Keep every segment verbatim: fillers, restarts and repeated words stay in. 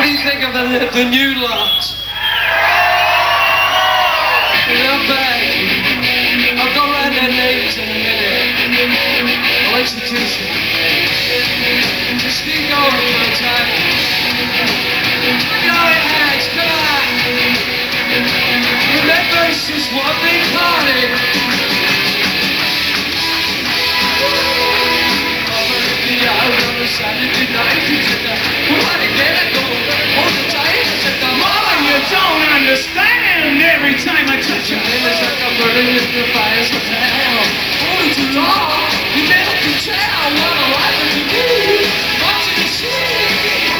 do you think of the, the new lot? Not bad. I'll go round their names in a minute. I'll introduce you. Just keep going for a time. Go ahead, come on. Remember, it's just one big party. Over the hour on a Saturday night, you took a what again? I go all the time. I said, the mama, you don't understand. Every time I touch your hand, it's like I'm burning with the fires of hell. Only too long, you never can tell what I'm like to do. What you see?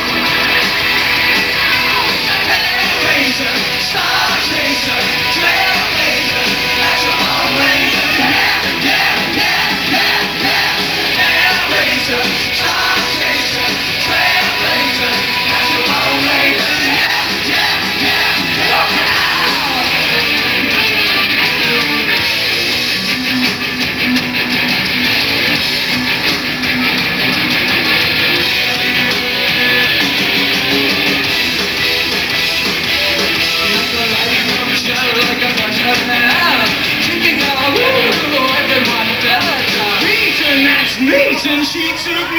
Hellraiser, Star Chaser, Trailblazer, Natural Ranger, yeah, yeah, yeah, yeah, yeah. Hellraiser, Star Chaser, Trailblazer, Natural Ranger, yeah, yeah, yeah, look out! Meat and she took